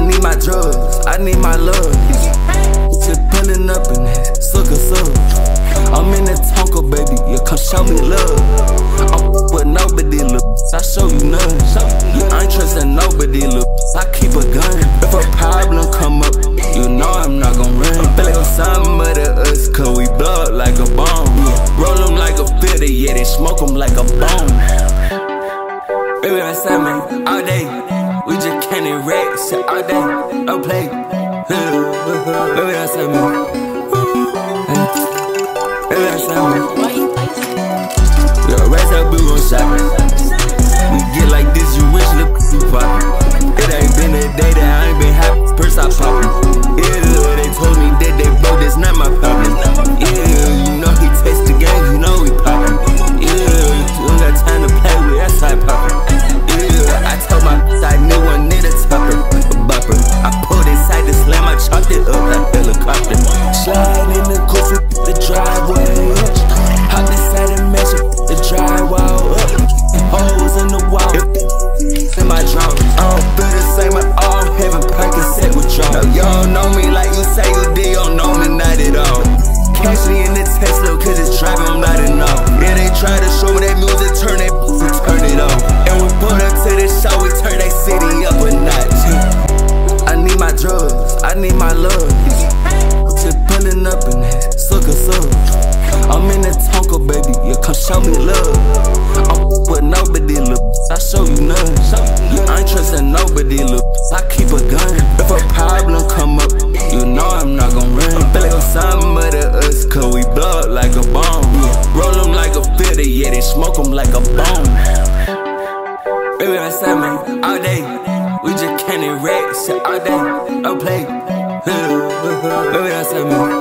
need my drugs, I need my love. Just pulling up in that sucker sub. I'm in that Tonka, baby, yeah, come show me love. I'm with nobody, look, I show you none. Yeah, I ain't trusting nobody, look, I keep a gun. If a problem come up, you know I'm not gon' run. I feel like I'm something other us, cause we blow up like a bomb. Roll them like a filter, yeah, they smoke them like a bomb. Baby, I said, man, all day, we just candy racks, all day, no play. Baby, I said, man, baby, I said, man, yo, raise up, we gon' shop. We get like this, you wish, look, you poppin'. It ain't been a day that I ain't been happy, purse I poppin'. Yeah, they told me that they broke, that's not my problem. Yeah, you know he taste the game, you know we poppin'. Yeah, you don't got time to play with, that's how I poppin'. Yeah, I told my bitch I knew one need a topper, a bopper. I pulled inside the slam, I chopped it up like helicopter. Slide in the coupe, the driveway up. Hop inside the measure, the drywall up. Holes in the wall, in my drawers. I don't feel the same at all, having Percocet withdrawal. No, you don't know me like you say you did, you don't know me not at all. Catch me in the Tesla, cause it's driving, I'm not enough. Yeah, they try to show me that music, turn it, we turn it off. And we put up to the show, we turn that city up a notch. I need my drugs, I need my love. Just pulling up in that sucker sub. I'm in that Tonka, baby, yeah, come show me love. I'm with nobody, look, I show you none. Yeah, I ain't trusting nobody, look, I keep a gun. If a problem come up, you know I'm not gon' run. I feel like I'm something other us, cause we blow up like a bomb. Roll them like a filter, yeah, they smoke them like a bomb. Baby, I said, man, all day, we just candy racks, all day, no play. Baby, I said, man,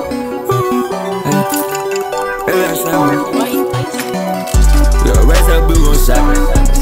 baby, I said, man, yo, raise up, we gon' shop.